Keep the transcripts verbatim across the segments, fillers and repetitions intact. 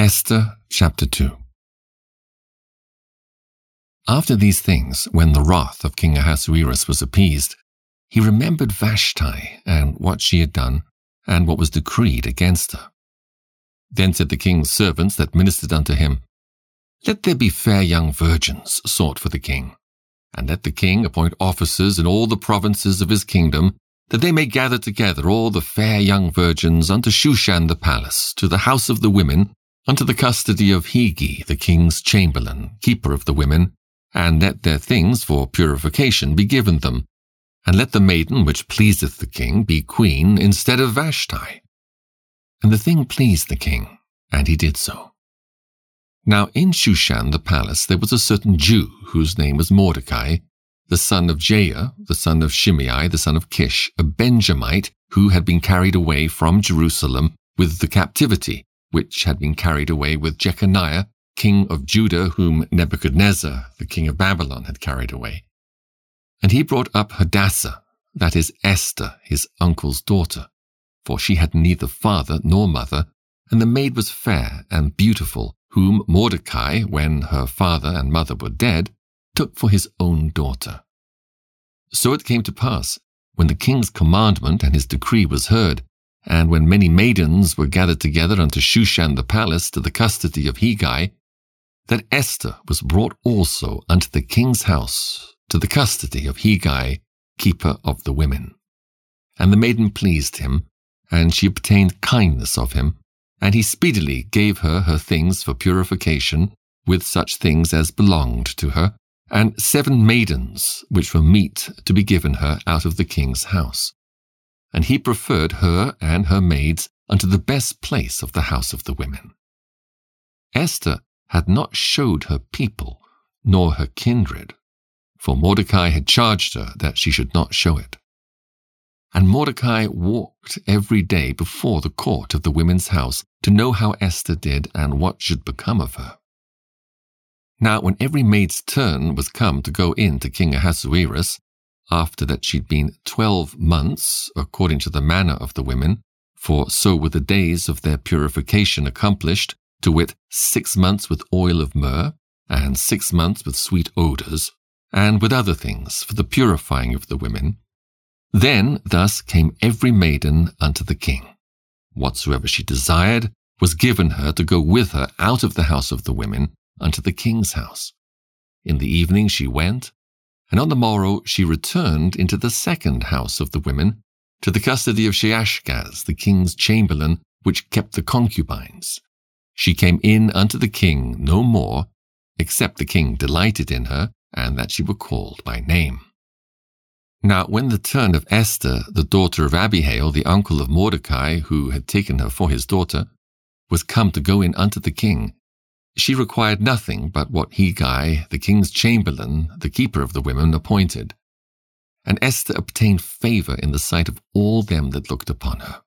Esther chapter two. After these things, when the wrath of King Ahasuerus was appeased, he remembered Vashti and what she had done, and what was decreed against her. Then said the king's servants that ministered unto him, Let there be fair young virgins sought for the king, and let the king appoint officers in all the provinces of his kingdom, that they may gather together all the fair young virgins unto Shushan the palace, to the house of the women, unto the custody of Hegi the king's chamberlain, keeper of the women, and let their things for purification be given them, and let the maiden which pleaseth the king be queen instead of Vashti. And the thing pleased the king, and he did so. Now in Shushan the palace there was a certain Jew, whose name was Mordecai, the son of Jair, the son of Shimei, the son of Kish, a Benjamite, who had been carried away from Jerusalem with the captivity, which had been carried away with Jeconiah, king of Judah, whom Nebuchadnezzar, the king of Babylon, had carried away. And he brought up Hadassah, that is Esther, his uncle's daughter, for she had neither father nor mother, and the maid was fair and beautiful, whom Mordecai, when her father and mother were dead, took for his own daughter. So it came to pass, when the king's commandment and his decree was heard, and when many maidens were gathered together unto Shushan the palace to the custody of Hegi, that Esther was brought also unto the king's house to the custody of Hegi, keeper of the women. And the maiden pleased him, and she obtained kindness of him, and he speedily gave her her things for purification, with such things as belonged to her, and seven maidens which were meet to be given her out of the king's house. And he preferred her and her maids unto the best place of the house of the women. Esther had not showed her people, nor her kindred, for Mordecai had charged her that she should not show it. And Mordecai walked every day before the court of the women's house to know how Esther did and what should become of her. Now when every maid's turn was come to go in to King Ahasuerus, after that she'd been twelve months, according to the manner of the women, for so were the days of their purification accomplished, to wit, six months with oil of myrrh, and six months with sweet odours, and with other things for the purifying of the women, then thus came every maiden unto the king. Whatsoever she desired was given her to go with her out of the house of the women unto the king's house. In the evening she went, and on the morrow she returned into the second house of the women, to the custody of Sheashgaz, the king's chamberlain, which kept the concubines. She came in unto the king no more, except the king delighted in her, and that she were called by name. Now when the turn of Esther, the daughter of Abihail, the uncle of Mordecai, who had taken her for his daughter, was come to go in unto the king, she required nothing but what Hegi, the king's chamberlain, the keeper of the women, appointed. And Esther obtained favour in the sight of all them that looked upon her.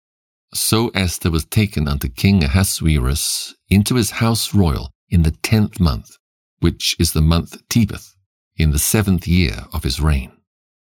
So Esther was taken unto King Ahasuerus into his house royal in the tenth month, which is the month Tebeth, in the seventh year of his reign.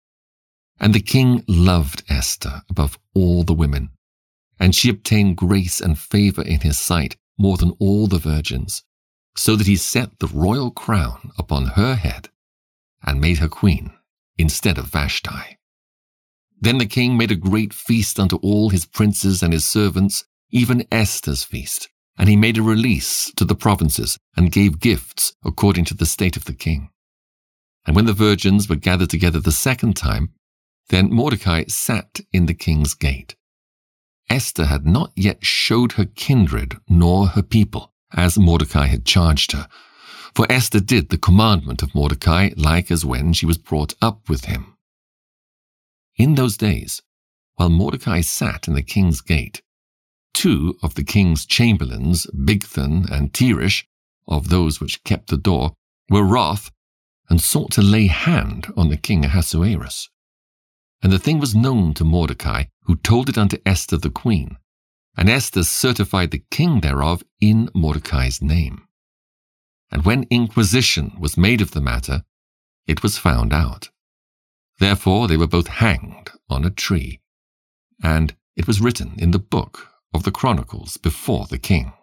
And the king loved Esther above all the women, and she obtained grace and favour in his sight more than all the virgins, so that he set the royal crown upon her head, and made her queen instead of Vashti. Then the king made a great feast unto all his princes and his servants, even Esther's feast, and he made a release to the provinces, and gave gifts according to the state of the king. And when the virgins were gathered together the second time, then Mordecai sat in the king's gate. Esther had not yet showed her kindred nor her people, as Mordecai had charged her, for Esther did the commandment of Mordecai, like as when she was brought up with him. In those days, while Mordecai sat in the king's gate, two of the king's chamberlains, Bigthan and Teresh, of those which kept the door, were wroth, and sought to lay hand on the king Ahasuerus. And the thing was known to Mordecai, who told it unto Esther the queen, and Esther certified the king thereof in Mordecai's name. And when inquisition was made of the matter, it was found out. Therefore they were both hanged on a tree, and it was written in the book of the Chronicles before the king.